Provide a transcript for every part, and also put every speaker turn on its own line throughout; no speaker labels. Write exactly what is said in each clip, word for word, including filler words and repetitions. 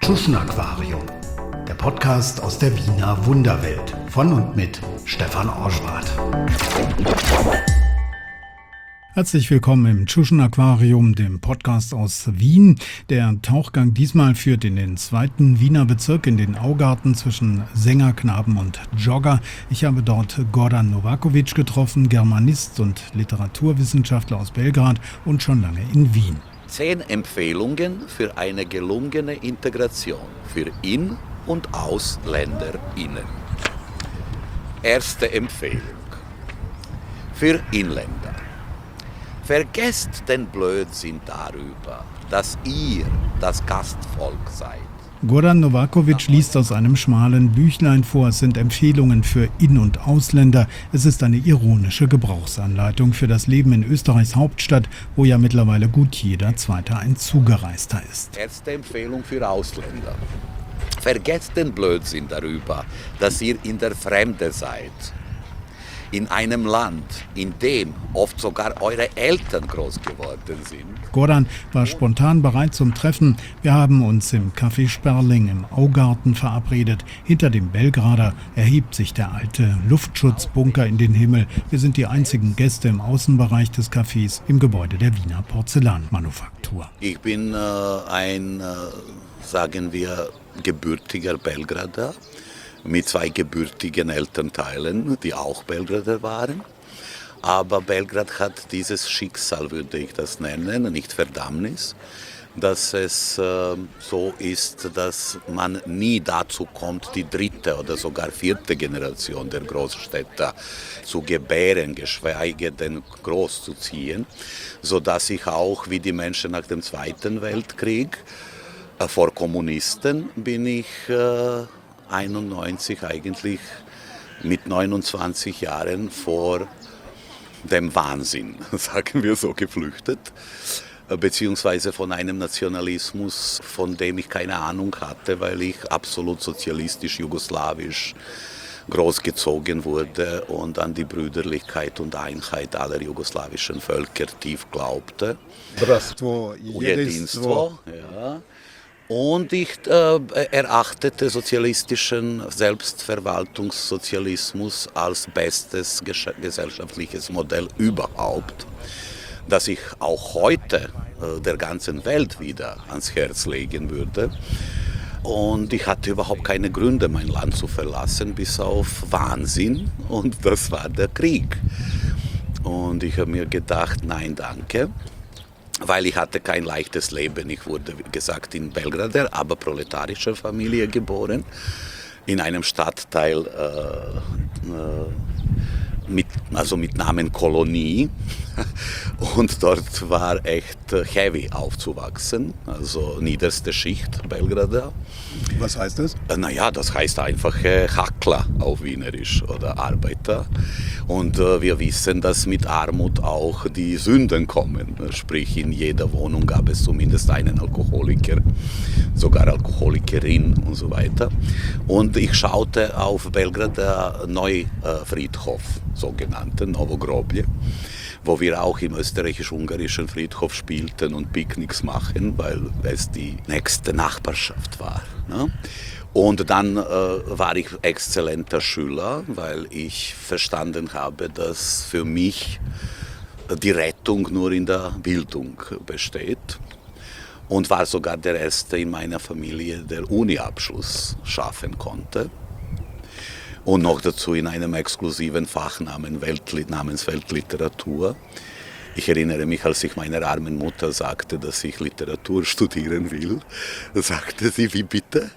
Tschuschen-Aquarium, der Podcast aus der Wiener Wunderwelt von und mit Stefan Orschwart. Herzlich willkommen im Tschuschen-Aquarium, dem Podcast aus Wien. Der Tauchgang diesmal führt in den zweiten Wiener Bezirk, in den Augarten zwischen Sängerknaben und Jogger. Ich habe dort Goran Novakovic getroffen, Germanist und Literaturwissenschaftler aus Belgrad und schon lange in Wien.
Zehn Empfehlungen für eine gelungene Integration für In- und AusländerInnen. Erste Empfehlung für Inländer. Vergesst den Blödsinn darüber, dass ihr das Gastvolk seid.
Goran Novakovic liest aus einem schmalen Büchlein vor. Es sind Empfehlungen für In- und Ausländer. Es ist eine ironische Gebrauchsanleitung für das Leben in Österreichs Hauptstadt, wo ja mittlerweile gut jeder Zweite ein Zugereister ist.
Erste Empfehlung für Ausländer. Vergesst den Blödsinn darüber, dass ihr in der Fremde seid. In einem Land, in dem oft sogar eure Eltern groß geworden sind.
Goran war spontan bereit zum Treffen. Wir haben uns im Café Sperling im Augarten verabredet. Hinter dem Belgrader erhebt sich der alte Luftschutzbunker in den Himmel. Wir sind die einzigen Gäste im Außenbereich des Cafés im Gebäude der Wiener Porzellanmanufaktur.
Ich bin äh, ein, äh, sagen wir, gebürtiger Belgrader. Mit zwei gebürtigen Elternteilen, die auch Belgrader waren. Aber Belgrad hat dieses Schicksal, würde ich das nennen, nicht Verdammnis, dass es äh, so ist, dass man nie dazu kommt, die dritte oder sogar vierte Generation der Großstädter zu gebären, geschweige denn groß zu ziehen, sodass ich auch, wie die Menschen nach dem Zweiten Weltkrieg, äh, vor Kommunisten bin ich äh, einundneunzig eigentlich mit neunundzwanzig Jahren vor dem Wahnsinn, sagen wir so, geflüchtet, beziehungsweise von einem Nationalismus, von dem ich keine Ahnung hatte, weil ich absolut sozialistisch, jugoslawisch großgezogen wurde und an die Brüderlichkeit und Einheit aller jugoslawischen Völker tief glaubte.
Bratstvo,
Jedinstvo, ja. Und ich äh, erachtete sozialistischen Selbstverwaltungssozialismus als bestes gesellschaftliches Modell überhaupt, das ich auch heute äh, der ganzen Welt wieder ans Herz legen würde. Und ich hatte überhaupt keine Gründe, mein Land zu verlassen, bis auf Wahnsinn. Und das war der Krieg. Und ich habe mir gedacht, nein, danke. Weil ich hatte kein leichtes Leben. Ich wurde, wie gesagt, in Belgrad, aber proletarischer Familie geboren, in einem Stadtteil äh, äh, mit, also mit Namen Kolonie. Und dort war echt heavy aufzuwachsen, also niederste Schicht Belgrader.
Was heißt das?
Naja, das heißt einfach äh, Hackler auf Wienerisch oder Arbeiter. Und äh, wir wissen, dass mit Armut auch die Sünden kommen. Sprich, in jeder Wohnung gab es zumindest einen Alkoholiker, sogar Alkoholikerin und so weiter. Und ich schaute auf Belgrader Neufriedhof, sogenannten Novogrobje, wo wir auch im österreichisch-ungarischen Friedhof spielten und Picknicks machen, weil es die nächste Nachbarschaft war. Ne? Und dann äh, war ich exzellenter Schüler, weil ich verstanden habe, dass für mich die Rettung nur in der Bildung besteht. Und war sogar der Erste in meiner Familie, der Uni-Abschluss schaffen konnte. Und noch dazu in einem exklusiven Fach namens Weltliteratur. Ich erinnere mich, als ich meiner armen Mutter sagte, dass ich Literatur studieren will, sagte sie, wie bitte?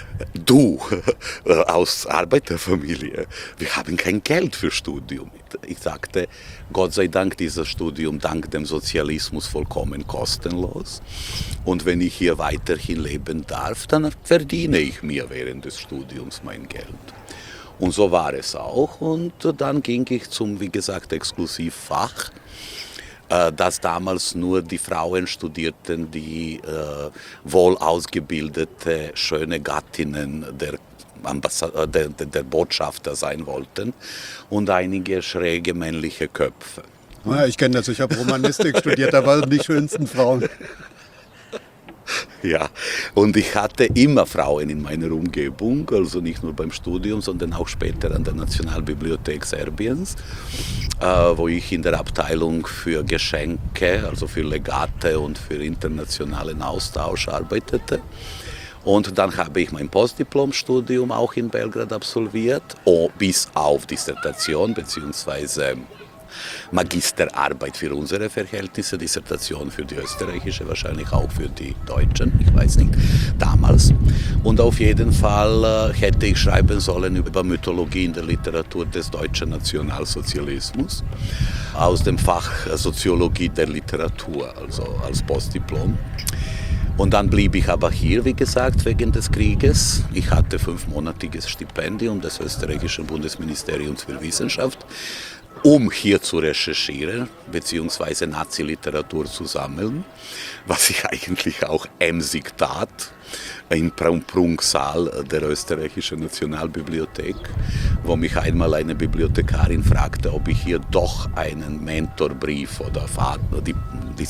Du, aus Arbeiterfamilie, wir haben kein Geld für Studium. Ich sagte, Gott sei Dank, dieses Studium dank dem Sozialismus vollkommen kostenlos. Und wenn ich hier weiterhin leben darf, dann verdiene ich mir während des Studiums mein Geld. Und so war es auch. Und dann ging ich zum, wie gesagt, Exklusivfach, äh, das damals nur die Frauen studierten, die äh, wohl ausgebildete, schöne Gattinnen der, Ambassad- der, der Botschafter sein wollten und einige schräge männliche Köpfe.
Ja, ich kenne das, ich habe Romanistik studiert, da waren die schönsten Frauen.
Ja, und ich hatte immer Frauen in meiner Umgebung, also nicht nur beim Studium, sondern auch später an der Nationalbibliothek Serbiens, äh, wo ich in der Abteilung für Geschenke, also für Legate und für internationalen Austausch arbeitete. Und dann habe ich mein Postdiplomstudium auch in Belgrad absolviert, oh, bis auf Dissertation bzw. Magisterarbeit für unsere Verhältnisse, Dissertation für die österreichische, wahrscheinlich auch für die Deutschen, ich weiß nicht, damals. Und auf jeden Fall äh, hätte ich schreiben sollen über Mythologie in der Literatur des deutschen Nationalsozialismus aus dem Fach Soziologie der Literatur, also als Postdiplom. Und dann blieb ich aber hier, wie gesagt, wegen des Krieges. Ich hatte fünfmonatiges Stipendium des österreichischen Bundesministeriums für Wissenschaft, um hier zu recherchieren, beziehungsweise Nazi-Literatur zu sammeln, was ich eigentlich auch emsig tat, im Prunksaal der österreichischen Nationalbibliothek, wo mich einmal eine Bibliothekarin fragte, ob ich hier doch einen Mentorbrief oder Vater, die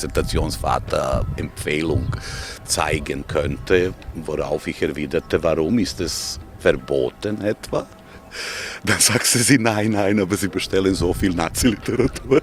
Dissertationsvaterempfehlung zeigen könnte, worauf ich erwiderte, warum ist es verboten etwa? Dann sagte sie, nein, nein, aber Sie bestellen so viel Nazi-Literatur.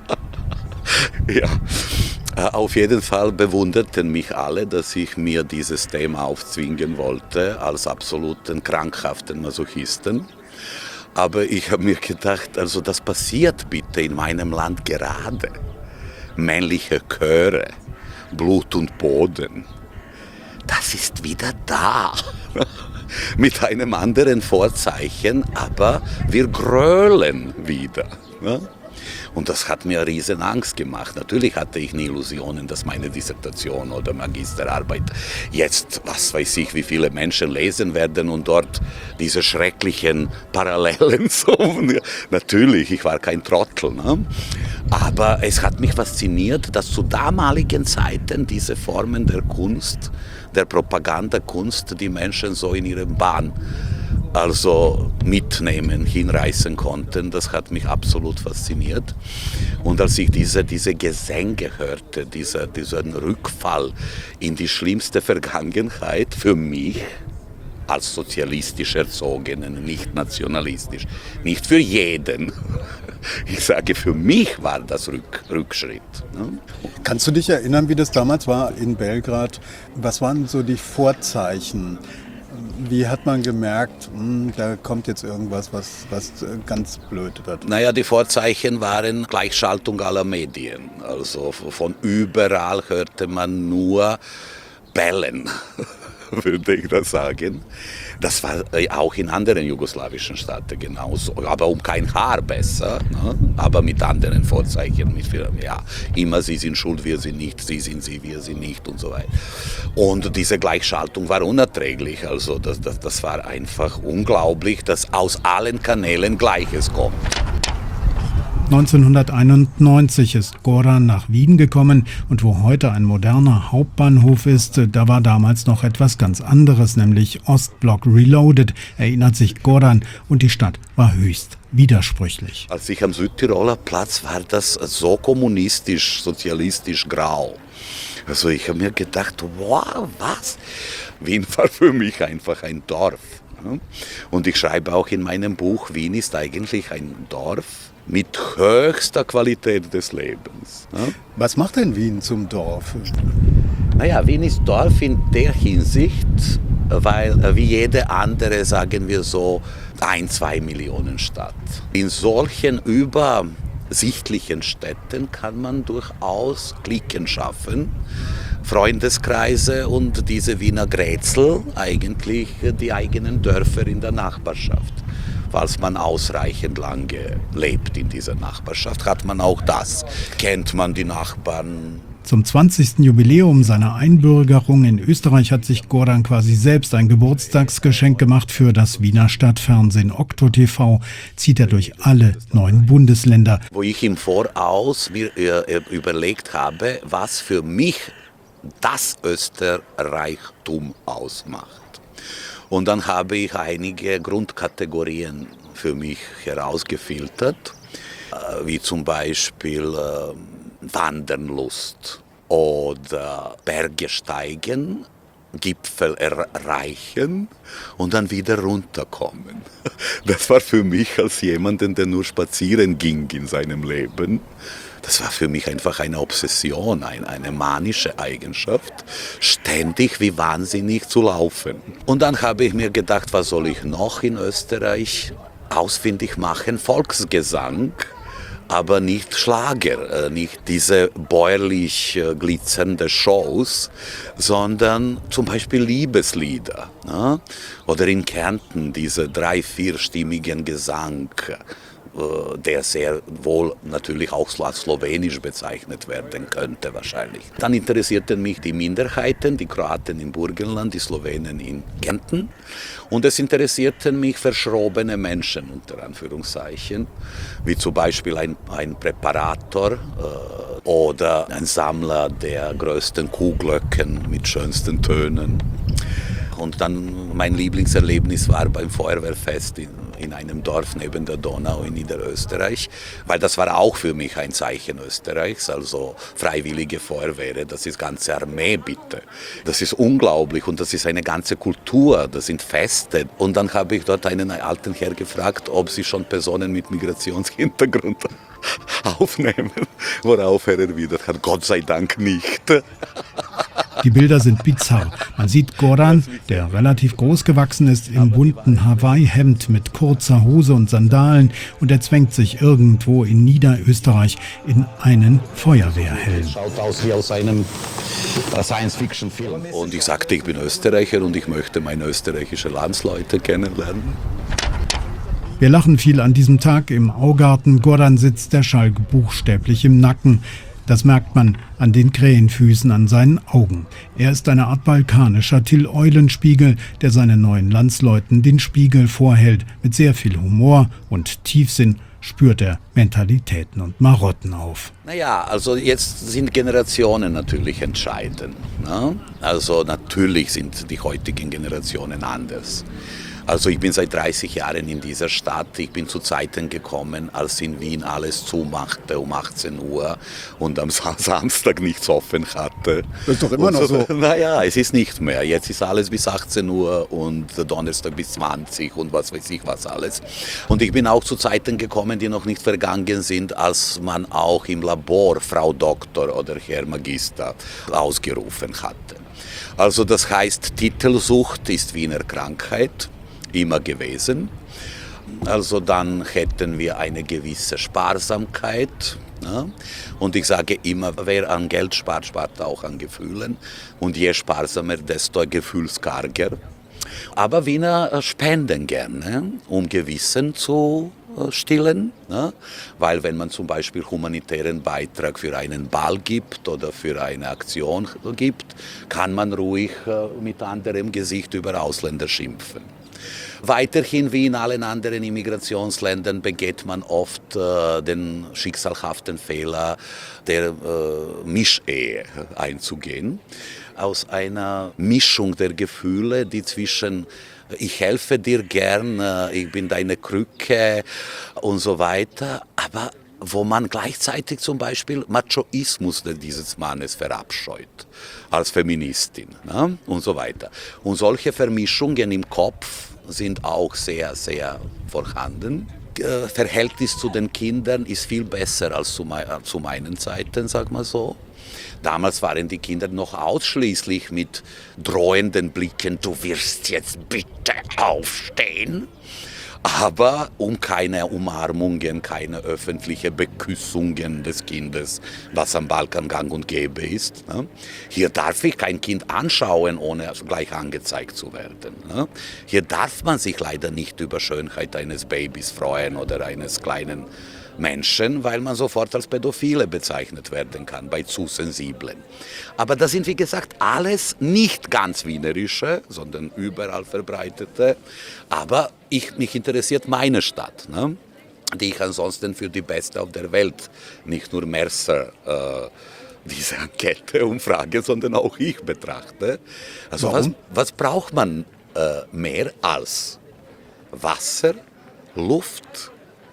Ja, auf jeden Fall bewunderten mich alle, dass ich mir dieses Thema aufzwingen wollte, als absoluten krankhaften Masochisten. Aber ich habe mir gedacht, also das passiert bitte in meinem Land gerade. Männliche Chöre, Blut und Boden, das ist wieder da. Mit einem anderen Vorzeichen, aber wir grölen wieder. Ja? Und das hat mir riesen Angst gemacht. Natürlich hatte ich nie Illusionen, dass meine Dissertation oder Magisterarbeit jetzt, was weiß ich, wie viele Menschen lesen werden und dort diese schrecklichen Parallelen. So. Natürlich, ich war kein Trottel. Ne? Aber es hat mich fasziniert, dass zu damaligen Zeiten diese Formen der Kunst, der Propagandakunst, die Menschen so in ihrem Bahn also mitnehmen, hinreißen konnten. Das hat mich absolut fasziniert. Und als ich diese, diese Gesänge hörte, dieser, diesen Rückfall in die schlimmste Vergangenheit für mich, als sozialistisch erzogenen, nicht nationalistisch, nicht für jeden. Ich sage, für mich war das Rück, Rückschritt. Ne?
Kannst du dich erinnern, wie das damals war in Belgrad? Was waren so die Vorzeichen? Wie hat man gemerkt, mh, da kommt jetzt irgendwas, was, was ganz blöd wird?
Naja, die Vorzeichen waren Gleichschaltung aller Medien. Also von überall hörte man nur Bellen, würde ich das sagen. Das war auch in anderen jugoslawischen Staaten genauso, aber um kein Haar besser, ne? Aber mit anderen Vorzeichen, mit, ja, immer sie sind schuld, wir sind nicht, sie sind sie, wir sind nicht und so weiter. Und diese Gleichschaltung war unerträglich, also das, das, das war einfach unglaublich, dass aus allen Kanälen Gleiches kommt.
neunzehnhunderteinundneunzig ist Goran nach Wien gekommen und wo heute ein moderner Hauptbahnhof ist, da war damals noch etwas ganz anderes, nämlich Ostblock Reloaded, erinnert sich Goran, und die Stadt war höchst widersprüchlich.
Als ich am Südtiroler Platz war, das so kommunistisch, sozialistisch grau. Also ich habe mir gedacht, wow, was? Wien war für mich einfach ein Dorf. Und ich schreibe auch in meinem Buch, Wien ist eigentlich ein Dorf mit höchster Qualität des Lebens.
Was macht denn Wien zum Dorf?
Naja, Wien ist Dorf in der Hinsicht, weil wie jede andere, sagen wir so, ein, zwei Millionen Stadt. In solchen übersichtlichen Städten kann man durchaus Cliquen schaffen, Freundeskreise und diese Wiener Grätzl, eigentlich die eigenen Dörfer in der Nachbarschaft. Falls man ausreichend lange lebt in dieser Nachbarschaft, hat man auch das. Kennt man die Nachbarn.
Zum zwanzigsten Jubiläum seiner Einbürgerung in Österreich hat sich Goran quasi selbst ein Geburtstagsgeschenk gemacht. Für das Wiener Stadtfernsehen Okto T V zieht er durch alle neun Bundesländer.
Wo ich im Voraus mir äh, überlegt habe, was für mich das Österreichtum ausmacht. Und dann habe ich einige Grundkategorien für mich herausgefiltert, wie zum Beispiel Wandernlust oder Berge steigen Gipfel erreichen und dann wieder runterkommen. Das war für mich als jemanden, der nur spazieren ging in seinem Leben, das war für mich einfach eine Obsession, eine manische Eigenschaft, ständig wie wahnsinnig zu laufen. Und dann habe ich mir gedacht, was soll ich noch in Österreich ausfindig machen? Volksgesang, aber nicht Schlager, nicht diese bäuerlich glitzernde Shows, sondern zum Beispiel Liebeslieder. Ne? Oder in Kärnten diese drei-, vierstimmigen Gesang, der sehr wohl natürlich auch als slowenisch bezeichnet werden könnte wahrscheinlich. Dann interessierten mich die Minderheiten, die Kroaten im Burgenland, die Slowenen in Kärnten. Und es interessierten mich verschrobene Menschen, unter Anführungszeichen, wie zum Beispiel ein, ein Präparator äh, oder ein Sammler der größten Kuhglöcken mit schönsten Tönen. Und dann mein Lieblingserlebnis war beim Feuerwehrfest in, in einem Dorf neben der Donau in Niederösterreich, weil das war auch für mich ein Zeichen Österreichs, also freiwillige Feuerwehr, das ist ganze Armee bitte. Das ist unglaublich und das ist eine ganze Kultur, das sind Feste. Und dann habe ich dort einen alten Herr gefragt, ob sie schon Personen mit Migrationshintergrund aufnehmen, worauf er erwidert hat, Gott sei Dank nicht.
Die Bilder sind bizarr. Man sieht Goran, der relativ groß gewachsen ist, im bunten Hawaii-Hemd mit kurzer Hose und Sandalen und er zwängt sich irgendwo in Niederösterreich in einen Feuerwehrhelm.
Schaut aus wie aus einem Science-Fiction-Film.
Und ich sagte, ich bin Österreicher und ich möchte meine österreichische Landsleute kennenlernen.
Wir lachen viel an diesem Tag im Augarten. Goran sitzt der Schalk buchstäblich im Nacken. Das merkt man an den Krähenfüßen an seinen Augen. Er ist eine Art balkanischer Till-Eulenspiegel, der seinen neuen Landsleuten den Spiegel vorhält. Mit sehr viel Humor und Tiefsinn spürt er Mentalitäten und Marotten auf.
Naja, also jetzt sind Generationen natürlich entscheidend. Ne? Also natürlich sind die heutigen Generationen anders. Also ich bin seit dreißig Jahren in dieser Stadt. Ich bin zu Zeiten gekommen, als in Wien alles zumachte um achtzehn Uhr und am Samstag nichts offen hatte.
Das ist doch immer noch so.
Naja, es ist nicht mehr. Jetzt ist alles bis achtzehn Uhr und Donnerstag bis zwanzig und was weiß ich was alles. Und ich bin auch zu Zeiten gekommen, die noch nicht vergangen sind, als man auch im Labor Frau Doktor oder Herr Magister ausgerufen hatte. Also das heißt, Titelsucht ist Wiener Krankheit. Immer gewesen. Also dann hätten wir eine gewisse Sparsamkeit. Ja? Und ich sage immer, wer an Geld spart, spart auch an Gefühlen. Und je sparsamer, desto gefühlskarger. Aber Wiener spenden gerne, um Gewissen zu stillen, ne? Weil wenn man zum Beispiel humanitären Beitrag für einen Ball gibt oder für eine Aktion gibt, kann man ruhig mit anderem Gesicht über Ausländer schimpfen. Weiterhin, wie in allen anderen Immigrationsländern, begeht man oft äh, den schicksalhaften Fehler der äh, Mischehe einzugehen. Aus einer Mischung der Gefühle, die zwischen ich helfe dir gern, ich bin deine Krücke und so weiter, aber wo man gleichzeitig zum Beispiel Machoismus dieses Mannes verabscheut, als Feministin, ne? Und so weiter. Und solche Vermischungen im Kopf sind auch sehr, sehr vorhanden. Verhältnis zu den Kindern ist viel besser als zu, me- zu meinen Zeiten, sag mal so. Damals waren die Kinder noch ausschließlich mit drohenden Blicken, du wirst jetzt bitte aufstehen. Aber um keine Umarmungen, keine öffentliche Beküssungen des Kindes, was am Balkan gang und gäbe ist. Ne? Hier darf ich kein Kind anschauen, ohne gleich angezeigt zu werden. Ne? Hier darf man sich leider nicht über Schönheit eines Babys freuen oder eines kleinen Menschen, weil man sofort als Pädophile bezeichnet werden kann, bei zu Sensiblen. Aber das sind, wie gesagt, alles nicht ganz wienerische, sondern überall verbreitete. Aber ich, mich interessiert meine Stadt, ne? Die ich ansonsten für die beste auf der Welt, nicht nur Mercer, äh, diese Enquete-Umfrage, sondern auch ich betrachte. Also was, was braucht man äh, mehr als Wasser, Luft,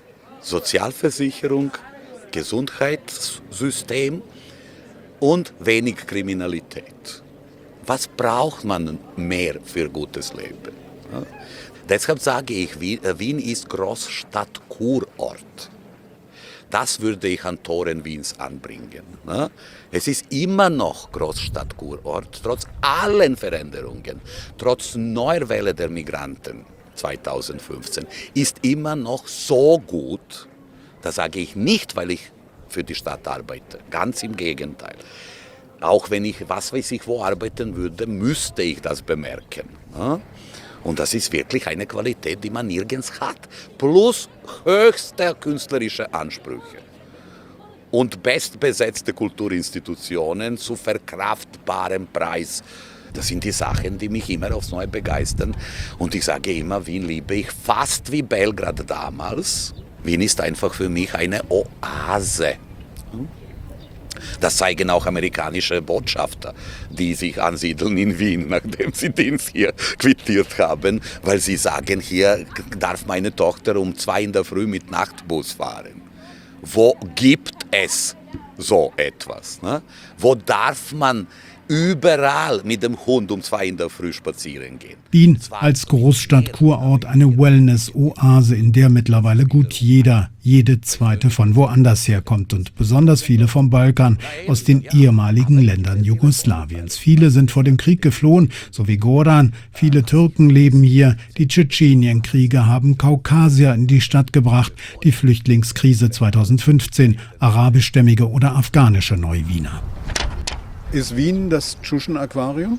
Sozialversicherung, Gesundheitssystem und wenig Kriminalität. Was braucht man mehr für gutes Leben? Ja? Deshalb sage ich, Wien ist Großstadt-Kurort. Das würde ich an Toren Wiens anbringen. Ne? Es ist immer noch Großstadt-Kurort, trotz allen Veränderungen, trotz neuer Welle der Migranten zweitausendfünfzehn, ist immer noch so gut. Das sage ich nicht, weil ich für die Stadt arbeite, ganz im Gegenteil. Auch wenn ich, was weiß ich, wo arbeiten würde, müsste ich das bemerken. Ne? Und das ist wirklich eine Qualität, die man nirgends hat. Plus höchste künstlerische Ansprüche. Und bestbesetzte Kulturinstitutionen zu verkraftbarem Preis. Das sind die Sachen, die mich immer aufs Neue begeistern. Und ich sage immer, Wien liebe ich fast wie Belgrad damals. Wien ist einfach für mich eine Oase. Das zeigen auch amerikanische Botschafter, die sich ansiedeln in Wien, nachdem sie Dienst hier quittiert haben, weil sie sagen, hier darf meine Tochter um zwei in der Früh mit Nachtbus fahren. Wo gibt es so etwas? Ne? Wo darf man überall mit dem Hund um zwei in der Früh spazieren gehen?
Wien als Großstadt-Kurort, eine Wellness-Oase, in der mittlerweile gut jeder, jede zweite von woanders herkommt und besonders viele vom Balkan, aus den ehemaligen Ländern Jugoslawiens. Viele sind vor dem Krieg geflohen, so wie Goran. Viele Türken leben hier. Die Tschetschenienkriege haben Kaukasier in die Stadt gebracht. Die Flüchtlingskrise zweitausendfünfzehn, arabischstämmige oder afghanische Neuwiener.
Ist Wien das Tschuschen-Aquarium?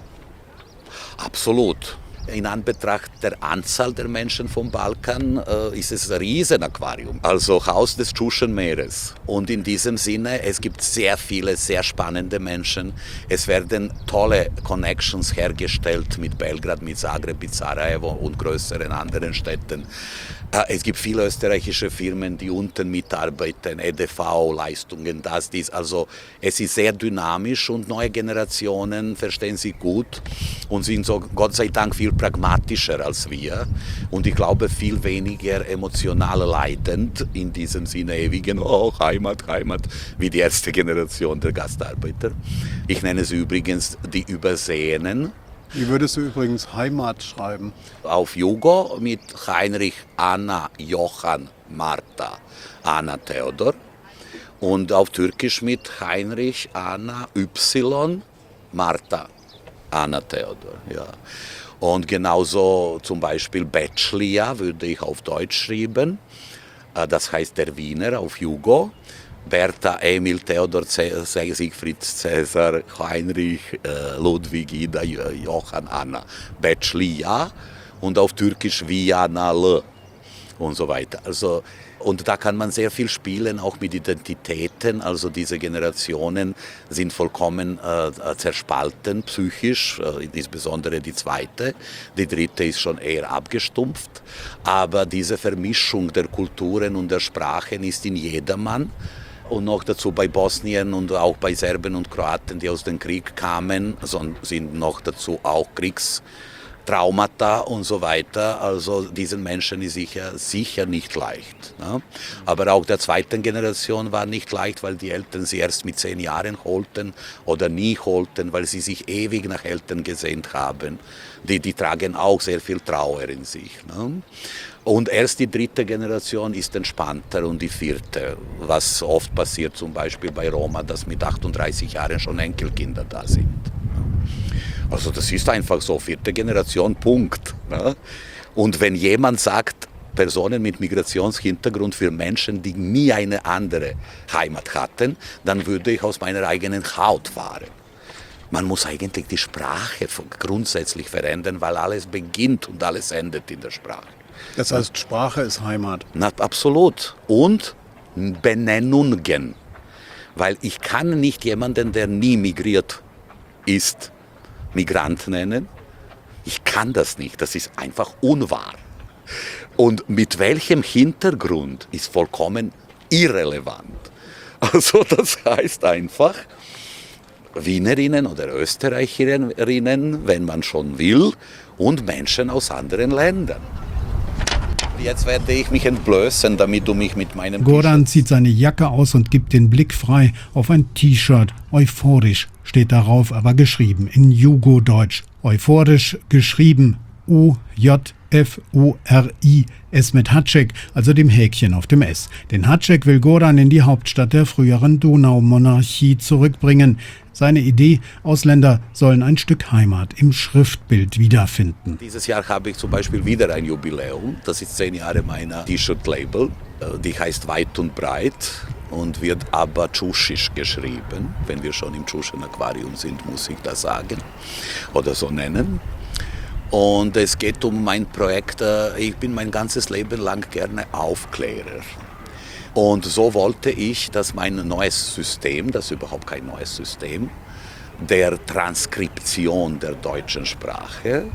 Absolut. In Anbetracht der Anzahl der Menschen vom Balkan äh, ist es ein Riesenaquarium, also Haus des Tschuschenmeeres. Und in diesem Sinne, es gibt sehr viele, sehr spannende Menschen. Es werden tolle Connections hergestellt mit Belgrad, mit Zagreb, mit Sarajevo und größeren anderen Städten. Äh, es gibt viele österreichische Firmen, die unten mitarbeiten, E D V-Leistungen, das, dies. Also es ist sehr dynamisch und neue Generationen verstehen sich gut und sind so Gott sei Dank viel pragmatischer als wir und ich glaube viel weniger emotional leidend in diesem Sinne ewigen oh, Heimat, Heimat, wie die erste Generation der Gastarbeiter. Ich nenne sie übrigens die Übersehenen.
Wie würdest du übrigens Heimat schreiben?
Auf Jugo mit Heinrich, Anna, Johann, Martha, Anna, Theodor und auf Türkisch mit Heinrich, Anna, Y, Martha, Anna, Theodor. Ja. Und genauso zum Beispiel Beclia würde ich auf Deutsch schreiben, das heißt der Wiener auf Jugo. Bertha, Emil, Theodor, Siegfried, Cäsar, Heinrich, Ludwig, Ida, Johann, Anna, Beclia und auf Türkisch Vianal und so weiter. Also, und da kann man sehr viel spielen, auch mit Identitäten. Also diese Generationen sind vollkommen äh, zerspalten, psychisch, äh, insbesondere die zweite. Die dritte ist schon eher abgestumpft. Aber diese Vermischung der Kulturen und der Sprachen ist in jedermann. Und noch dazu bei Bosnien und auch bei Serben und Kroaten, die aus dem Krieg kamen, sind noch dazu auch Kriegstraumata und so weiter. Also diesen Menschen ist sicher, sicher nicht leicht. Ne? Aber auch der zweiten Generation war nicht leicht, weil die Eltern sie erst mit zehn Jahren holten oder nie holten, weil sie sich ewig nach Eltern gesehnt haben. Die, die tragen auch sehr viel Trauer in sich. Ne? Und erst die dritte Generation ist entspannter und die vierte, was oft passiert zum Beispiel bei Roma, dass mit achtunddreißig Jahren schon Enkelkinder da sind. Also das ist einfach so, vierte Generation, Punkt. Und wenn jemand sagt, Personen mit Migrationshintergrund für Menschen, die nie eine andere Heimat hatten, dann würde ich aus meiner eigenen Haut fahren. Man muss eigentlich die Sprache grundsätzlich verändern, weil alles beginnt und alles endet in der Sprache.
Das heißt, Sprache ist Heimat.
Na, absolut. Und Benennungen. Weil ich kann nicht jemanden, der nie migriert ist, Migrant nennen. Ich kann das nicht. Das ist einfach unwahr. Und mit welchem Hintergrund ist vollkommen irrelevant. Also das heißt einfach, Wienerinnen oder Österreicherinnen, wenn man schon will, und Menschen aus anderen Ländern. Jetzt werde ich mich entblößen, damit du mich mit meinem
Goran zieht seine Jacke aus und gibt den Blick frei auf ein T-Shirt. Euphorisch steht darauf, aber geschrieben in Jugodeutsch. Euphorisch geschrieben U J F O R I, S mit Hatschek, also dem Häkchen auf dem S. Den Hatschek will Goran in die Hauptstadt der früheren Donaumonarchie zurückbringen. Seine Idee, Ausländer sollen ein Stück Heimat im Schriftbild wiederfinden.
Dieses Jahr habe ich zum Beispiel wieder ein Jubiläum. Das ist zehn Jahre meiner T-Shirt-Label. Die heißt Weit und Breit und wird aber tschusisch geschrieben. Wenn wir schon im Tschuschen Aquarium sind, muss ich das sagen oder so nennen. Und es geht um mein Projekt, ich bin mein ganzes Leben lang gerne Aufklärer. Und so wollte ich, dass mein neues System, das ist überhaupt kein neues System, der Transkription der deutschen Sprache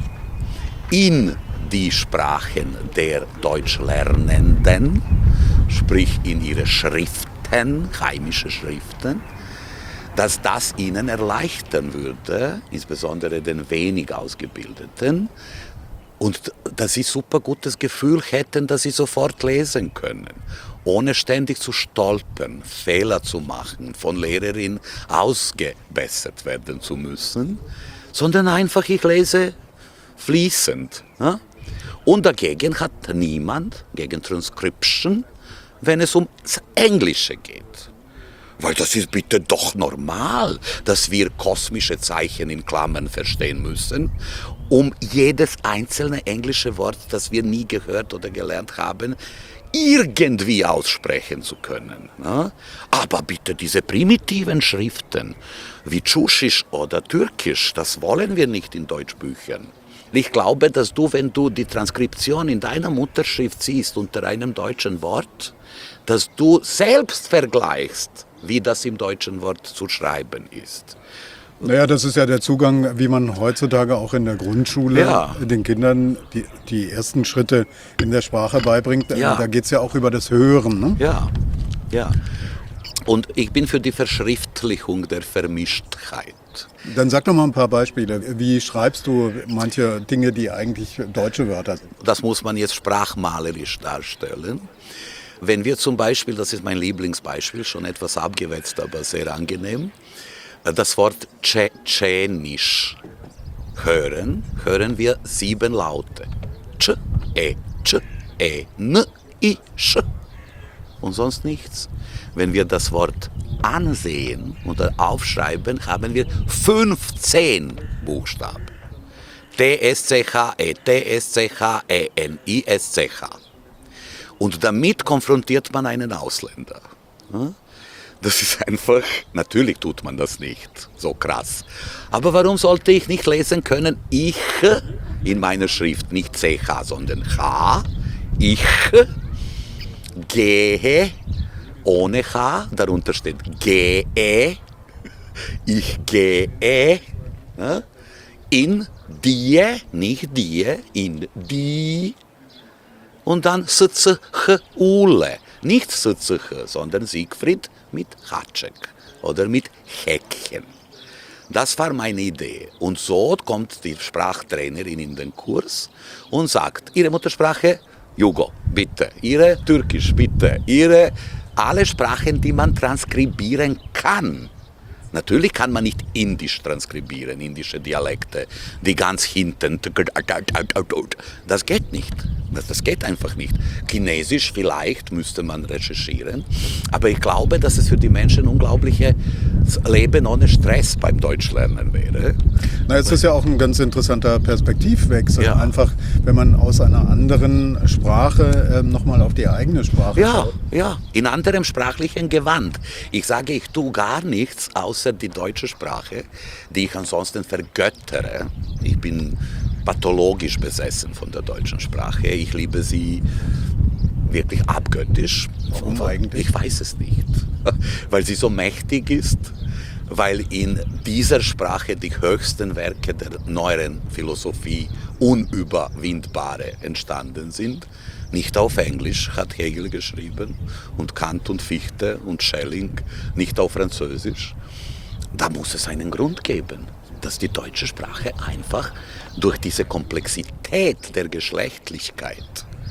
in die Sprachen der Deutschlernenden, sprich in ihre Schriften, heimische Schriften, dass das ihnen erleichtern würde, insbesondere den wenig Ausgebildeten, und dass sie super gutes Gefühl hätten, dass sie sofort lesen können, ohne ständig zu stolpern, Fehler zu machen, von Lehrerin ausgebessert werden zu müssen, sondern einfach, ich lese fließend. Ne? Und dagegen hat niemand, gegen Transcription, wenn es ums Englische geht. Weil das ist bitte doch normal, dass wir kosmische Zeichen in Klammern verstehen müssen, um jedes einzelne englische Wort, das wir nie gehört oder gelernt haben, irgendwie aussprechen zu können. Ne? Aber bitte diese primitiven Schriften wie Tschusisch oder Türkisch, das wollen wir nicht in Deutschbüchern. Ich glaube, dass du, wenn du die Transkription in deiner Mutterschrift siehst unter einem deutschen Wort, dass du selbst vergleichst, wie das im deutschen Wort zu schreiben ist.
Naja, das ist ja der Zugang, wie man heutzutage auch in der Grundschule
ja.
den Kindern die, die ersten Schritte in der Sprache beibringt.
Ja.
Da geht es ja auch über das Hören. Ne?
Ja, ja. Und ich bin für die Verschriftlichung der Vermischtheit.
Dann sag doch mal ein paar Beispiele. Wie schreibst du manche Dinge, die eigentlich deutsche Wörter sind?
Das muss man jetzt sprachmalerisch darstellen. Wenn wir zum Beispiel, das ist mein Lieblingsbeispiel, schon etwas abgewetzt, aber sehr angenehm, das Wort Tschetschenisch hören, hören wir sieben Laute. Tsch, E, Tsch, E, N, I, Sch. Und sonst nichts. Wenn wir das Wort ansehen oder aufschreiben, haben wir fünfzehn Buchstaben. T S C H E, T S C H E, N I S C H. Und damit konfrontiert man einen Ausländer. Das ist einfach, natürlich tut man das nicht, so krass. Aber warum sollte ich nicht lesen können, ich in meiner Schrift, nicht C H, sondern H, ich gehe, ohne H, darunter steht gehe, ich gehe, in die, nicht die, in die, und dann Ule. Nicht Sitzche, sondern Siegfried mit Hatschek oder mit Häkchen. Das war meine Idee. Und so kommt die Sprachtrainerin in den Kurs und sagt, Ihre Muttersprache, Jugo, bitte. Ihre Türkisch, bitte. Ihre, alle Sprachen, die man transkribieren kann. Natürlich kann man nicht Indisch transkribieren, indische Dialekte, die ganz hinten, das geht nicht. Das geht einfach nicht. Chinesisch vielleicht müsste man recherchieren, aber ich glaube, dass es für die Menschen ein unglaubliches Leben ohne Stress beim Deutschlernen wäre.
Na, es ist ja auch ein ganz interessanter Perspektivwechsel.
Ja.
Einfach, wenn man aus einer anderen Sprache äh, nochmal auf die eigene Sprache
Ja,
schaut.
ja, in anderem sprachlichen Gewand. Ich sage, ich tue gar nichts außer die deutsche Sprache, die ich ansonsten vergöttere. Ich bin pathologisch besessen von der deutschen Sprache. Ich liebe sie wirklich abgöttisch.
Warum eigentlich?
Ich weiß es nicht. Weil sie so mächtig ist, weil in dieser Sprache die höchsten Werke der neueren Philosophie unüberwindbare entstanden sind. Nicht auf Englisch hat Hegel geschrieben und Kant und Fichte und Schelling, nicht auf Französisch. Da muss es einen Grund geben, dass die deutsche Sprache einfach durch diese Komplexität der Geschlechtlichkeit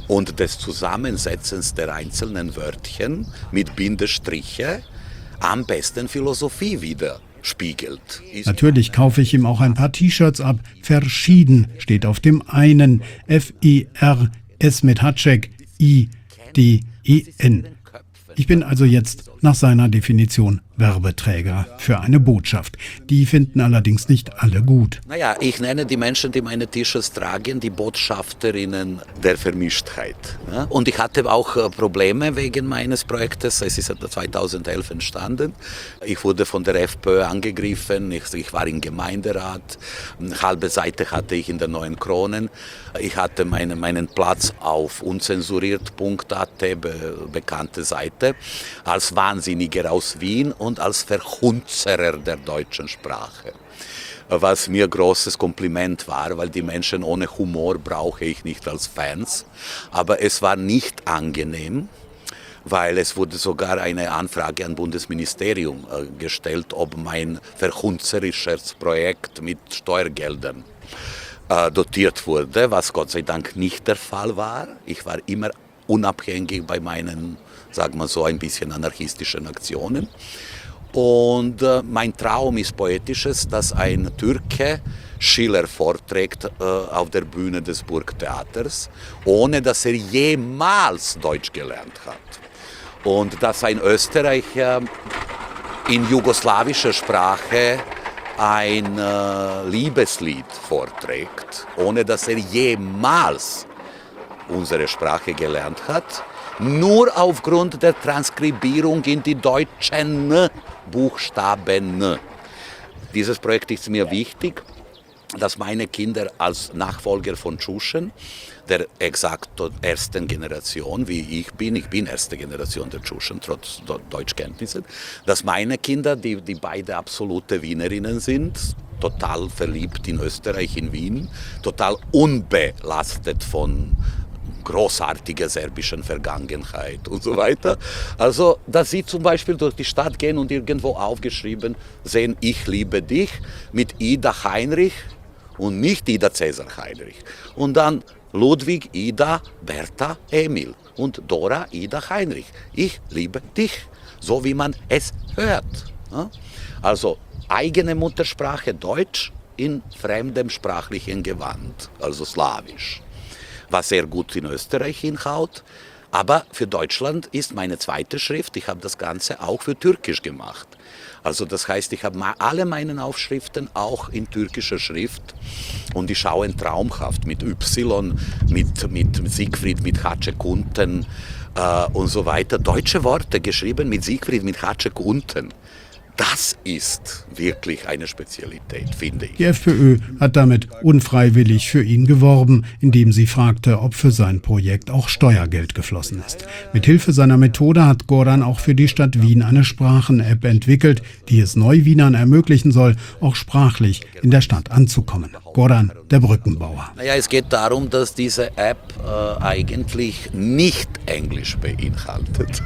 und des Zusammensetzens der einzelnen Wörtchen mit Bindestriche am besten Philosophie widerspiegelt.
Natürlich kaufe ich ihm auch ein paar T-Shirts ab. Verschieden steht auf dem einen. F E R S mit Hašek, I D E N. Ich bin also jetzt nach seiner Definition Werbeträger für eine Botschaft. Die finden allerdings nicht alle gut.
Naja, ich nenne die Menschen, die meine T-Shirts tragen, die Botschafterinnen der Vermischtheit. Ja? Und ich hatte auch Probleme wegen meines Projektes. Es ist zweitausendelf entstanden. Ich wurde von der FPÖ angegriffen. Ich, ich war im Gemeinderat. Eine halbe Seite hatte ich in der Neuen Kronen. Ich hatte meine, meinen Platz auf unzensuriert punkt a t, be, bekannte Seite, als Wahnsinniger aus Wien und als Verhunzerer der deutschen Sprache. Was mir großes Kompliment war, weil die Menschen ohne Humor brauche ich nicht als Fans. Aber es war nicht angenehm, weil es wurde sogar eine Anfrage an Bundesministerium äh, gestellt, ob mein verhunzerisches Projekt mit Steuergeldern äh, dotiert wurde, was Gott sei Dank nicht der Fall war. Ich war immer unabhängig bei meinen, sagen wir so, ein bisschen anarchistischen Aktionen. Und äh, mein Traum ist poetisches, dass ein Türke Schiller vorträgt äh, auf der Bühne des Burgtheaters, ohne dass er jemals Deutsch gelernt hat. Und dass ein Österreicher in jugoslawischer Sprache ein äh, Liebeslied vorträgt, ohne dass er jemals unsere Sprache gelernt hat, nur aufgrund der Transkribierung in die deutschen Buchstaben. Dieses Projekt ist mir wichtig, dass meine Kinder als Nachfolger von Tschuschen, der exakt ersten Generation, wie ich bin, ich bin erste Generation der Tschuschen, trotz Deutschkenntnissen, dass meine Kinder, die, die beide absolute Wienerinnen sind, total verliebt in Österreich, in Wien, total unbelastet von großartiger serbischen Vergangenheit und so weiter. Also, dass sie zum Beispiel durch die Stadt gehen und irgendwo aufgeschrieben sehen, ich liebe dich, mit Ida Heinrich und nicht Ida Cäsar Heinrich. Und dann Ludwig, Ida, Bertha, Emil und Dora, Ida Heinrich. Ich liebe dich, so wie man es hört. Also, eigene Muttersprache Deutsch in fremdem sprachlichen Gewand, also Slawisch. Was sehr gut in Österreich hinhaut. Aber für Deutschland ist meine zweite Schrift, ich habe das Ganze auch für Türkisch gemacht. Also das heißt, ich habe alle meine Aufschriften auch in türkischer Schrift und die schauen traumhaft mit Y, mit, mit Siegfried, mit Hašek unten äh, und so weiter. Deutsche Worte geschrieben mit Siegfried, mit Hašek unten. Das ist wirklich eine Spezialität, finde ich.
Die FPÖ hat damit unfreiwillig für ihn geworben, indem sie fragte, ob für sein Projekt auch Steuergeld geflossen ist. Mithilfe seiner Methode hat Goran auch für die Stadt Wien eine Sprachen-App entwickelt, die es Neuwienern ermöglichen soll, auch sprachlich in der Stadt anzukommen. Goran, der Brückenbauer.
Naja, es geht darum, dass diese App äh, eigentlich nicht Englisch beinhaltet.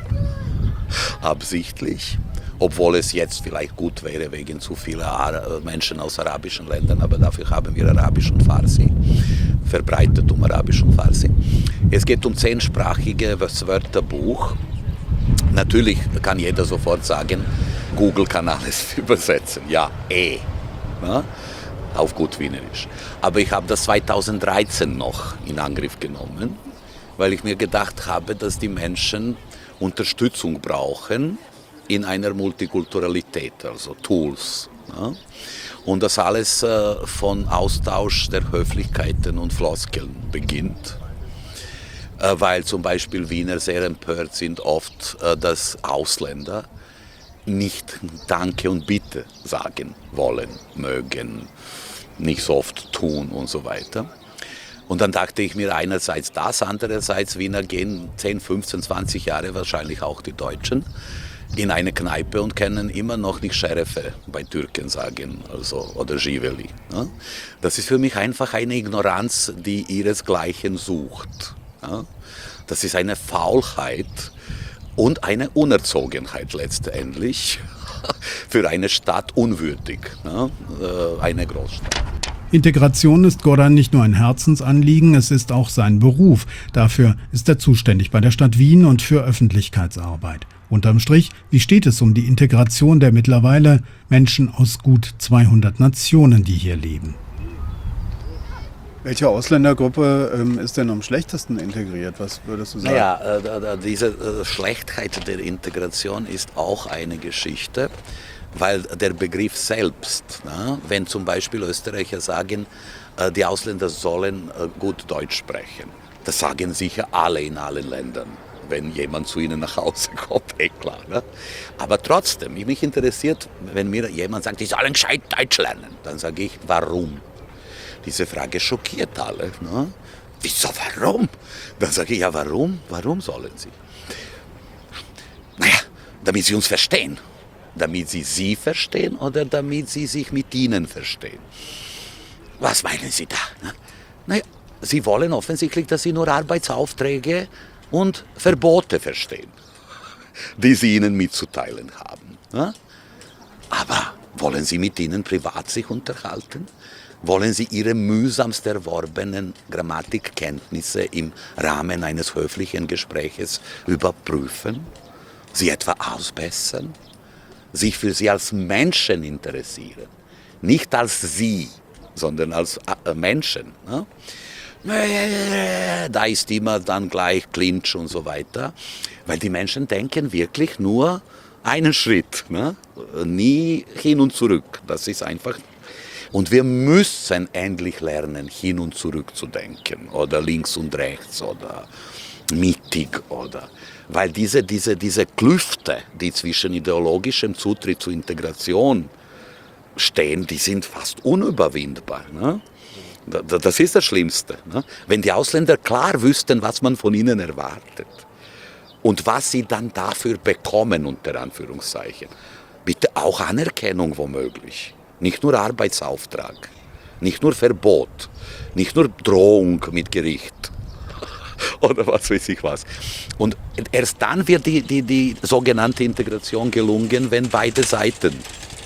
Absichtlich. Obwohl es jetzt vielleicht gut wäre wegen zu vieler Menschen aus arabischen Ländern, aber dafür haben wir Arabisch und Farsi, verbreitet um Arabisch und Farsi. Es geht um zehnsprachiges Wörterbuch. Natürlich kann jeder sofort sagen, Google kann alles übersetzen. Ja, eh, ja, auf gut Wienerisch. Aber ich habe das zweitausenddreizehn noch in Angriff genommen, weil ich mir gedacht habe, dass die Menschen Unterstützung brauchen, in einer Multikulturalität, also Tools. Ja? Und das alles äh, von Austausch der Höflichkeiten und Floskeln beginnt. Äh, weil zum Beispiel Wiener sehr empört sind oft, äh, dass Ausländer nicht Danke und Bitte sagen wollen, mögen, nicht so oft tun und so weiter. Und dann dachte ich mir einerseits das, andererseits Wiener gehen zehn, fünfzehn, zwanzig Jahre, wahrscheinlich auch die Deutschen, in eine Kneipe und können immer noch nicht Schärfe bei Türken sagen, also, oder Živeli. Ja? Das ist für mich einfach eine Ignoranz, die ihresgleichen sucht. Ja? Das ist eine Faulheit und eine Unerzogenheit letztendlich für eine Stadt unwürdig, ja? Eine Großstadt.
Integration ist Goran nicht nur ein Herzensanliegen, es ist auch sein Beruf. Dafür ist er zuständig bei der Stadt Wien und für Öffentlichkeitsarbeit. Unterm Strich, wie steht es um die Integration der mittlerweile Menschen aus gut zweihundert Nationen, die hier leben?
Welche Ausländergruppe ähm, ist denn am schlechtesten integriert? Was würdest du sagen?
Naja, äh, diese äh, Schlechtheit der Integration ist auch eine Geschichte, weil der Begriff selbst, na, wenn zum Beispiel Österreicher sagen, äh, die Ausländer sollen äh, gut Deutsch sprechen, das sagen sicher alle in allen Ländern, wenn jemand zu ihnen nach Hause kommt, eh klar. Ne? Aber trotzdem, mich interessiert, wenn mir jemand sagt, die sollen gescheit Deutsch lernen, dann sage ich, warum? Diese Frage schockiert alle. Ne? Wieso, warum? Dann sage ich, ja, warum? Warum sollen sie? Naja, damit sie uns verstehen. Damit sie sie verstehen oder damit sie sich mit ihnen verstehen. Was meinen Sie da? Ne? Naja, sie wollen offensichtlich, dass sie nur Arbeitsaufträge und Verbote verstehen, die sie ihnen mitzuteilen haben. Ne? Aber wollen sie mit ihnen privat sich unterhalten? Wollen Sie Ihre mühsamst erworbenen Grammatikkenntnisse im Rahmen eines höflichen Gespräches überprüfen? Sie etwa ausbessern? Sich für Sie als Menschen interessieren? Nicht als Sie, sondern als Menschen. Ne? Da ist immer dann gleich Clinch und so weiter. Weil die Menschen denken wirklich nur einen Schritt. Ne? Nie hin und zurück. Das ist einfach... Und wir müssen endlich lernen, hin und zurück zu denken oder links und rechts oder mittig oder, weil diese, diese, diese Klüfte, die zwischen ideologischem Zutritt zur Integration stehen, die sind fast unüberwindbar. Ne? Das ist das Schlimmste. Ne? Wenn die Ausländer klar wüssten, was man von ihnen erwartet und was sie dann dafür bekommen, unter Anführungszeichen, bitte auch Anerkennung womöglich. Nicht nur Arbeitsauftrag, nicht nur Verbot, nicht nur Drohung mit Gericht oder was weiß ich was. Und erst dann wird die, die, die sogenannte Integration gelungen, wenn beide Seiten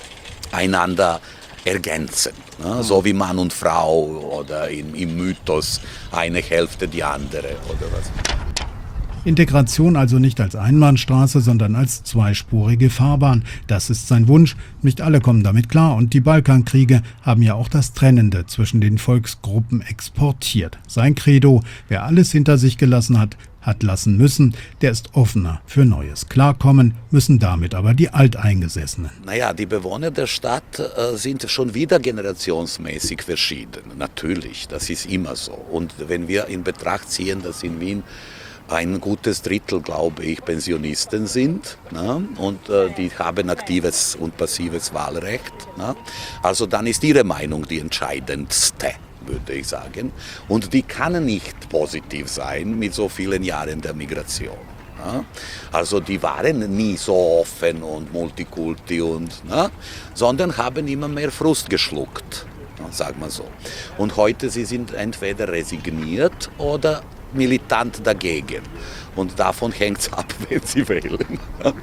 einander ergänzen. Ne? So wie Mann und Frau oder im, im Mythos eine Hälfte die andere oder was.
Integration also nicht als Einbahnstraße, sondern als zweispurige Fahrbahn. Das ist sein Wunsch. Nicht alle kommen damit klar und die Balkankriege haben ja auch das Trennende zwischen den Volksgruppen exportiert. Sein Credo, wer alles hinter sich gelassen hat, hat lassen müssen, der ist offener für Neues. Klarkommen müssen damit aber die Alteingesessenen.
Naja, die Bewohner der Stadt äh, sind schon wieder generationsmäßig verschieden. Natürlich, das ist immer so. Und wenn wir in Betracht ziehen, dass in Wien ein gutes Drittel, glaube ich, Pensionisten sind, ne? Und äh, die haben aktives und passives Wahlrecht. Ne? Also dann ist ihre Meinung die entscheidendste, würde ich sagen. Und die kann nicht positiv sein mit so vielen Jahren der Migration. Ne? Also die waren nie so offen und multikulti, und, ne? sondern haben immer mehr Frust geschluckt, ne? Sagen wir so. Und heute sie sind entweder resigniert oder militant dagegen. Und davon hängt es ab, wenn sie wählen.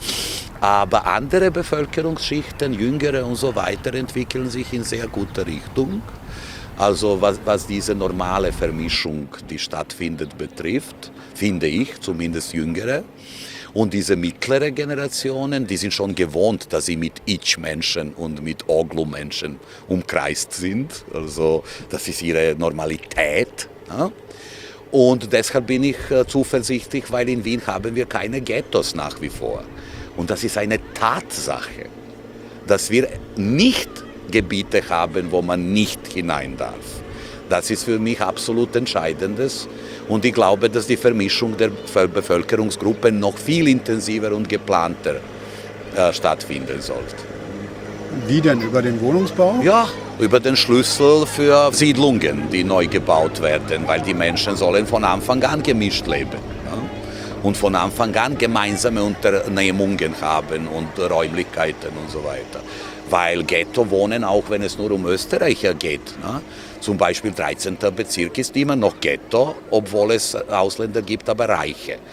Aber andere Bevölkerungsschichten, jüngere und so weiter, entwickeln sich in sehr guter Richtung. Also was, was diese normale Vermischung, die stattfindet, betrifft, finde ich, zumindest jüngere. Und diese mittlere Generationen, die sind schon gewohnt, dass sie mit Ich-Menschen und mit Oglu-Menschen umkreist sind. Also das ist ihre Normalität. Ja? Und deshalb bin ich äh, zuversichtlich, weil in Wien haben wir keine Ghettos nach wie vor. Und das ist eine Tatsache, dass wir nicht Gebiete haben, wo man nicht hinein darf. Das ist für mich absolut Entscheidendes. Und ich glaube, dass die Vermischung der Bevölkerungsgruppen noch viel intensiver und geplanter äh, stattfinden sollte.
Wie denn? Über den Wohnungsbau?
Ja, über den Schlüssel für Siedlungen, die neu gebaut werden, weil die Menschen sollen von Anfang an gemischt leben. Ja? Und von Anfang an gemeinsame Unternehmungen haben und Räumlichkeiten und so weiter. Weil Ghetto wohnen, auch wenn es nur um Österreicher geht. Ne? Zum Beispiel dreizehnter Bezirk ist immer noch Ghetto, obwohl es Ausländer gibt, aber Reiche.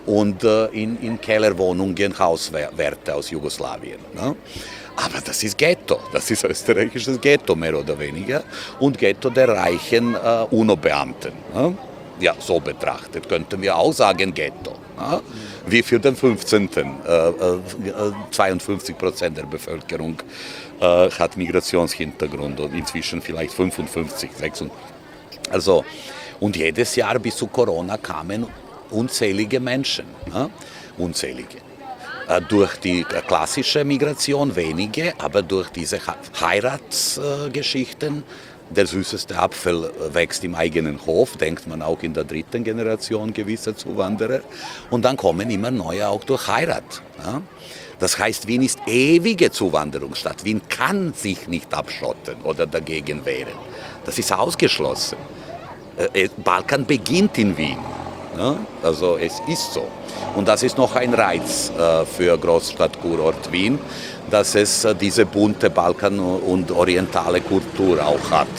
und äh, in, in Kellerwohnungen Hauswärter aus Jugoslawien. Ne? Aber das ist Ghetto, das ist österreichisches Ghetto mehr oder weniger und Ghetto der reichen äh, UNO-Beamten. Ne? Ja, so betrachtet könnten wir auch sagen Ghetto. Ja? Wie für den fünfzehnten Äh, äh, zweiundfünfzig Prozent der Bevölkerung äh, hat Migrationshintergrund und inzwischen vielleicht fünfundfünfzig, sechsundfünfzig. Also, und jedes Jahr bis zu Corona kamen unzählige Menschen, ja? unzählige. Äh, durch die klassische Migration wenige, aber durch diese Heiratsgeschichten, äh, der süßeste Apfel wächst im eigenen Hof, denkt man auch in der dritten Generation gewisser Zuwanderer. Und dann kommen immer neue auch durch Heirat. Ja? Das heißt, Wien ist ewige Zuwanderungsstadt. Wien kann sich nicht abschotten oder dagegen wehren. Das ist ausgeschlossen. Äh, Balkan beginnt in Wien. Ja? Also es ist so. Und das ist noch ein Reiz äh, für Großstadtkurort Wien, dass es äh, diese bunte Balkan- und orientale Kultur auch hat.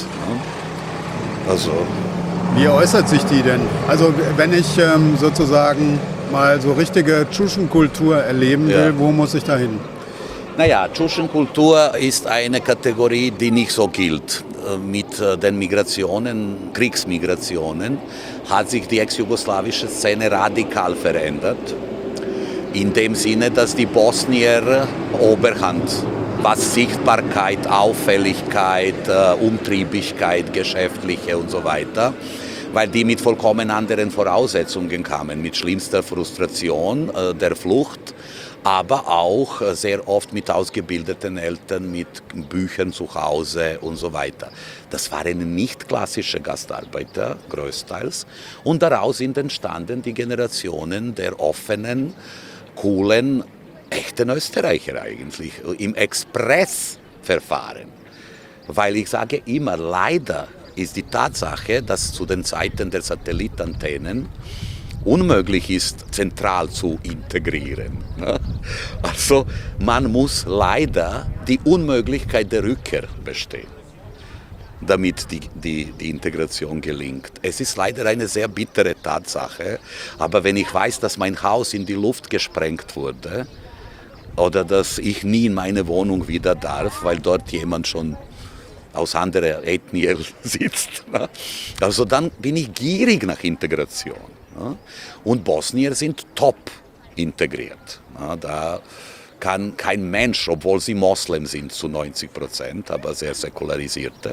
Ja? Also,
Wie äußert sich die denn? Also wenn ich ähm, sozusagen mal so richtige Tschuschen-Kultur erleben will,
Ja.
wo muss ich da hin?
naja, Tschuschen-Kultur ist eine Kategorie, die nicht so gilt. Mit den Migrationen, Kriegsmigrationen, hat sich die ex-jugoslawische Szene radikal verändert. In dem Sinne, dass die Bosnier Oberhand, was Sichtbarkeit, Auffälligkeit, Umtriebigkeit, geschäftliche und so weiter, weil die mit vollkommen anderen Voraussetzungen kamen, mit schlimmster Frustration der Flucht, aber auch sehr oft mit ausgebildeten Eltern, mit Büchern zu Hause und so weiter. Das waren nicht klassische Gastarbeiter, größtenteils. Und daraus sind entstanden die Generationen der offenen, coolen, echten Österreicher eigentlich, im Expressverfahren. Weil ich sage immer, leider ist die Tatsache, dass zu den Zeiten der Satellitantennen unmöglich ist, zentral zu integrieren. Also man muss leider die Unmöglichkeit der Rückkehr bestehen, damit die, die, die Integration gelingt. Es ist leider eine sehr bittere Tatsache, aber wenn ich weiß, dass mein Haus in die Luft gesprengt wurde oder dass ich nie in meine Wohnung wieder darf, weil dort jemand schon aus anderer Ethnie sitzt, also dann bin ich gierig nach Integration. Und Bosnier sind top integriert. Da kann kein Mensch, obwohl sie Moslem sind zu neunzig Prozent, aber sehr säkularisierte.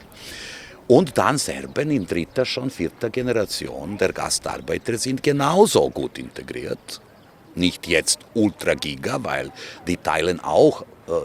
Und dann Serben in dritter, schon vierter Generation der Gastarbeiter sind genauso gut integriert. Nicht jetzt ultra giga, weil die teilen auch,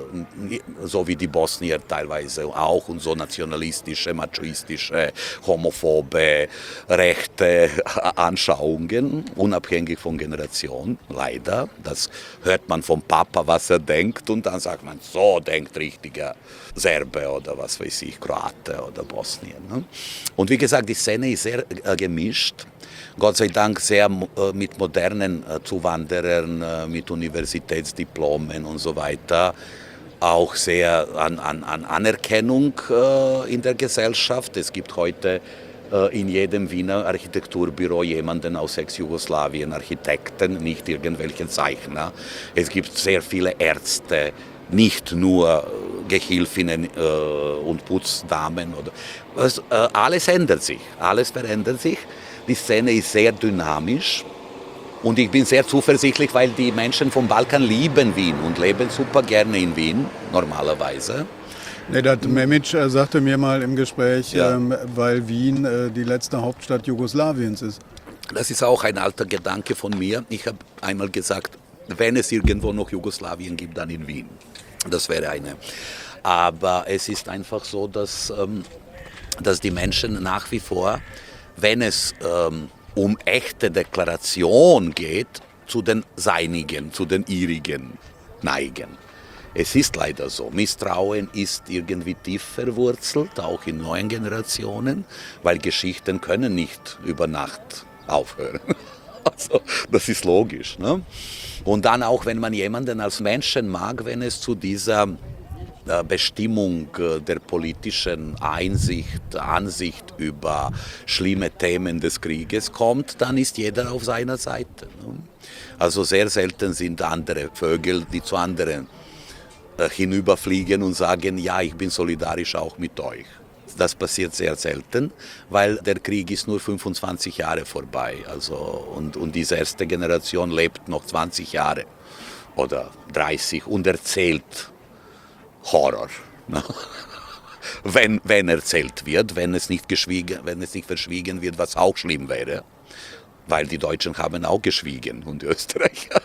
so wie die Bosnier teilweise auch, und so nationalistische, machoistische, homophobe, rechte Anschauungen, unabhängig von Generation, leider. Das hört man vom Papa, was er denkt, und dann sagt man, so denkt richtiger Serbe oder was weiß ich, Kroate oder Bosnier. Ne? Und wie gesagt, die Szene ist sehr äh, gemischt. Gott sei Dank sehr äh, mit modernen äh, Zuwanderern, äh, mit Universitätsdiplomen und so weiter. Auch sehr an, an, an Anerkennung äh, in der Gesellschaft. Es gibt heute äh, in jedem Wiener Architekturbüro jemanden aus Ex-Jugoslawien, Architekten, nicht irgendwelche Zeichner. Es gibt sehr viele Ärzte, nicht nur Gehilfinnen äh, und Putzdamen. Oder, was, äh, alles ändert sich, alles verändert sich. Die Szene ist sehr dynamisch und ich bin sehr zuversichtlich, weil die Menschen vom Balkan lieben Wien und leben super gerne in Wien, normalerweise.
Nedat Memic äh, sagte mir mal im Gespräch,
Ja.
ähm, weil Wien äh, die letzte Hauptstadt Jugoslawiens ist.
Das ist auch ein alter Gedanke von mir. Ich habe einmal gesagt, wenn es irgendwo noch Jugoslawien gibt, dann in Wien. Das wäre eine. Aber es ist einfach so, dass, ähm, dass die Menschen nach wie vor, wenn es ähm, um echte Deklaration geht, zu den Seinigen, zu den Ihrigen neigen. Es ist leider so. Misstrauen ist irgendwie tief verwurzelt, auch in neuen Generationen, weil Geschichten können nicht über Nacht aufhören. Also, das ist logisch. Ne? Und dann auch, wenn man jemanden als Menschen mag, wenn es zu dieser Bestimmung der politischen Einsicht, Ansicht über schlimme Themen des Krieges kommt, dann ist jeder auf seiner Seite. Also sehr selten sind andere Vögel, die zu anderen hinüberfliegen und sagen, ja, ich bin solidarisch auch mit euch. Das passiert sehr selten, weil der Krieg ist nur fünfundzwanzig Jahre vorbei. Also, und, und diese erste Generation lebt noch zwanzig Jahre oder dreißig und erzählt Horror. Ne? Wenn, wenn erzählt wird, wenn es, nicht geschwiegen, wenn es nicht verschwiegen wird, was auch schlimm wäre. Weil die Deutschen haben auch geschwiegen und die Österreicher.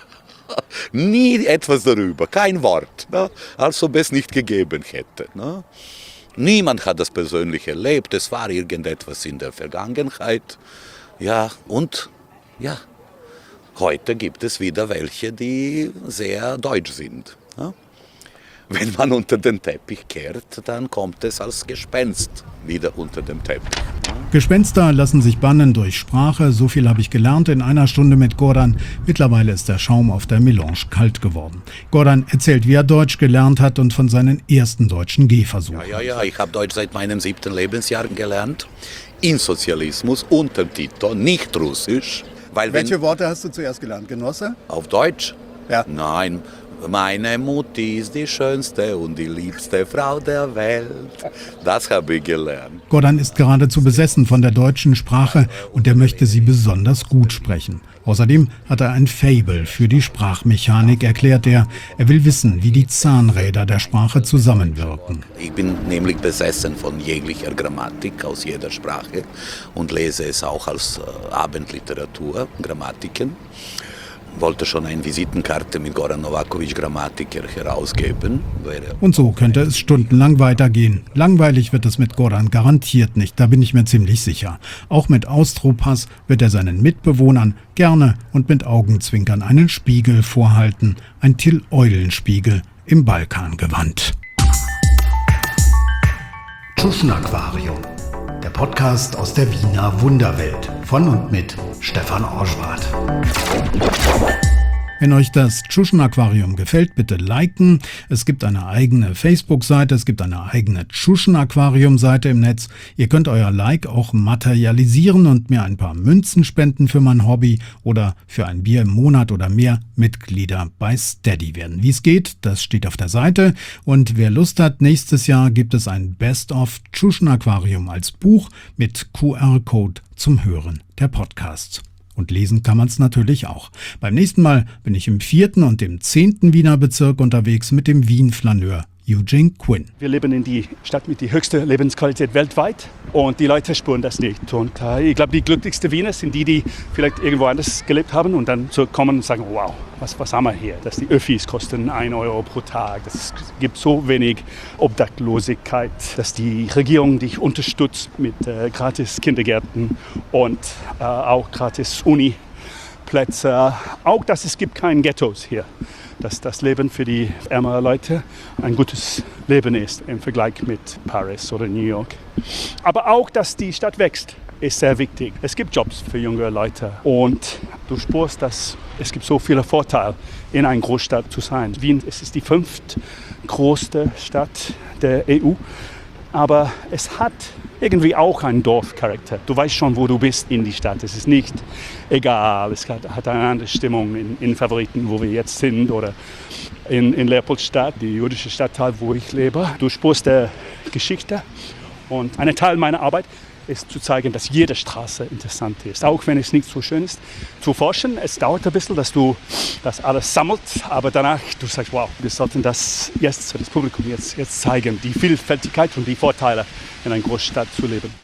Nie etwas darüber, kein Wort. Ne? Als ob es nicht gegeben hätte. Ne? Niemand hat das persönlich erlebt, es war irgendetwas in der Vergangenheit. Ja, und ja, heute gibt es wieder welche, die sehr deutsch sind. Ja? Wenn man unter den Teppich kehrt, dann kommt es als Gespenst wieder unter dem Teppich.
Gespenster lassen sich bannen durch Sprache, so viel habe ich gelernt in einer Stunde mit Goran. Mittlerweile ist der Schaum auf der Melange kalt geworden. Goran erzählt, wie er Deutsch gelernt hat und von seinen ersten deutschen Gehversuchen.
Ja, ja, ja, ich habe Deutsch seit meinem siebten Lebensjahr gelernt. In Sozialismus, unter Tito, nicht Russisch. Weil
Welche
wenn,
Worte hast du zuerst gelernt? Genosse?
Auf Deutsch?
Ja.
Nein. Meine Mutti ist die schönste und die liebste Frau der Welt. Das habe ich gelernt.
Goran ist geradezu besessen von der deutschen Sprache und er möchte sie besonders gut sprechen. Außerdem hat er ein Faible für die Sprachmechanik, erklärt er. Er will wissen, wie die Zahnräder der Sprache zusammenwirken.
Ich bin nämlich besessen von jeglicher Grammatik aus jeder Sprache und lese es auch als äh, Abendliteratur, Grammatiken. Wollte schon eine Visitenkarte mit Goran Novakovic Grammatiker herausgeben.
Und so könnte es stundenlang weitergehen. Langweilig wird es mit Goran garantiert nicht, da bin ich mir ziemlich sicher. Auch mit Austropass wird er seinen Mitbewohnern gerne und mit Augenzwinkern einen Spiegel vorhalten. Ein Till-Eulen-Spiegel im Balkangewand. Tschuschen-Aquarium, der Podcast aus der Wiener Wunderwelt. Von und mit Stefan Orschwart. Wenn euch das Tschuschen-Aquarium gefällt, bitte liken. Es gibt eine eigene Facebook-Seite, es gibt eine eigene Tschuschen-Aquarium-Seite im Netz. Ihr könnt euer Like auch materialisieren und mir ein paar Münzen spenden für mein Hobby oder für ein Bier im Monat oder mehr Mitglieder bei Steady werden. Wie es geht, das steht auf der Seite. Und wer Lust hat, nächstes Jahr gibt es ein Best-of Tschuschen-Aquarium als Buch mit Q R-Code zum Hören der Podcasts. Und lesen kann man es natürlich auch. Beim nächsten Mal bin ich im vierten und im zehnten Wiener Bezirk unterwegs mit dem Wien-Flaneur Eugene Quinn.
Wir leben in die Stadt mit der höchsten Lebensqualität weltweit und die Leute spüren das nicht. Und äh, ich glaube, die glücklichsten Wiener sind die, die vielleicht irgendwo anders gelebt haben und dann zurückkommen und sagen, wow, was, was haben wir hier? Dass die Öffis kosten ein Euro pro Tag, es gibt so wenig Obdachlosigkeit, dass die Regierung dich unterstützt mit äh, gratis Kindergärten und äh, auch gratis Uniplätze. Auch, dass es gibt keine Ghettos hier. Dass das Leben für die ärmeren Leute ein gutes Leben ist im Vergleich mit Paris oder New York. Aber auch, dass die Stadt wächst, ist sehr wichtig. Es gibt Jobs für junge Leute und du spürst, dass es gibt so viele Vorteile, in einer Großstadt zu sein. Wien es ist die fünftgrößte Stadt der E U, aber es hat irgendwie auch einen Dorfcharakter. Du weißt schon, wo du bist in die Stadt. Es ist nicht egal. Es hat, hat eine andere Stimmung in, in Favoriten, wo wir jetzt sind, oder in, in Leopoldstadt, die jüdische Stadtteil, wo ich lebe. Du spürst der Geschichte. Und ein Teil meiner Arbeit ist zu zeigen, dass jede Straße interessant ist. Auch wenn es nicht so schön ist zu forschen. Es dauert ein bisschen, dass du das alles sammelst, aber danach du sagst, wow, wir sollten das jetzt für das Publikum jetzt, jetzt zeigen, die Vielfältigkeit und die Vorteile in einer Großstadt zu leben.